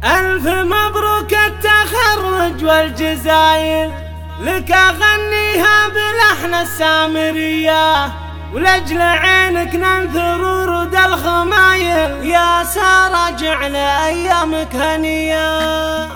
ألف مبروك التخرج والجزايل، لك أغنيها بلحن السامرية، ولأجل عينك ننثر ورود الخمايل، يا سارة جعل أيامك هنية.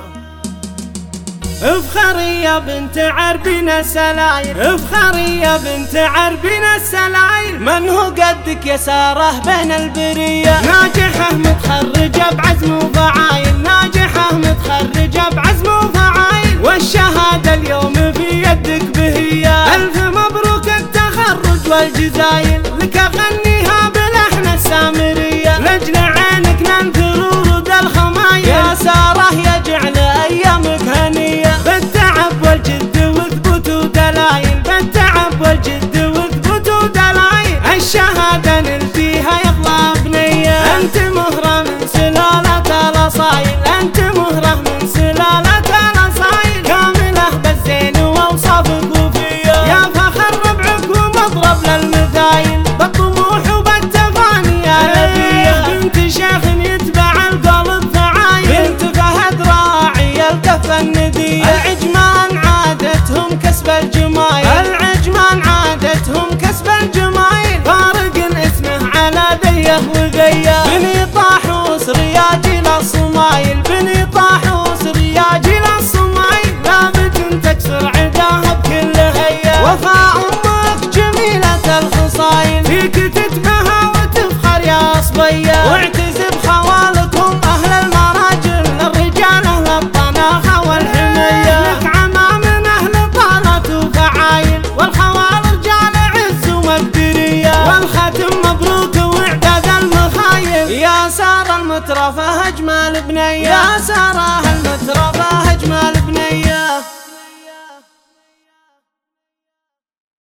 افخري يا بنت عربين السلايل، افخري يا بنت عربين السلايل، من هو قدك يا سارة بين البرية؟ ناجحة متخرجة بعزم وفعايل، ناجحة متخرجة بعزم وفعايل، والشهادة اليوم في يدك بهية. ألف مبروك التخرج والجزايل، لك أغنيها بلحن السامرية، لأجل عينك ننثر ورود الخمايل، يا سارة يا جعل أيامك هنية. بالتعب والجد وثبوت ودلايل، بالتعب والجد وثبوت ودلايل، الشهادة نلتيها يطلع بنية. أنت مهرة من سلالة الأصايل، أنت مهرة من سلالة الأصايل، كاملة بالزين وأوصافك وفية، يا فخر ربعك ومضرب للمثايل، بالطموح وبالتفاني يا نبية. بنت شيخ يتبع القلب فعايل، بنت فهد راعي الكفة الندية، العجمان عادتهم كسب الجمايل، العجمان عادتهم كسب الجمايل، فارق اسمه على ديه وغيه. بني طاحوس رياجي للصمايل، بني طاحوس رياجي للصمايل، لابد تكسر عداها بكل هيه. وفاء امك جميلة الخصايل، فيك تتبهى وتفخر يا صبيه، واعتز بخوالكم اهل المراجل، الرجال اهل الطناخه والحميه، لك عمام من اهل طالة وفعايل، والخوال رجال عز ومقدريه، والختم مبروك واعداد المخايل، يا سارة المترفة اجمل بنيه، يا سارة المترفة اجمل بنيه.